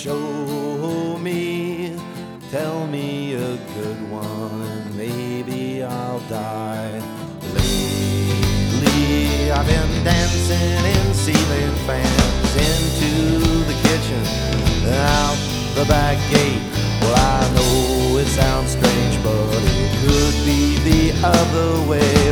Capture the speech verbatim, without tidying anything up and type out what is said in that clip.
show me, tell me a good one, and maybe I'll die. Lately I've been dancing in ceiling fans, into the kitchen, out the back gate. Well, I know it sounds strange, but it could be the other way.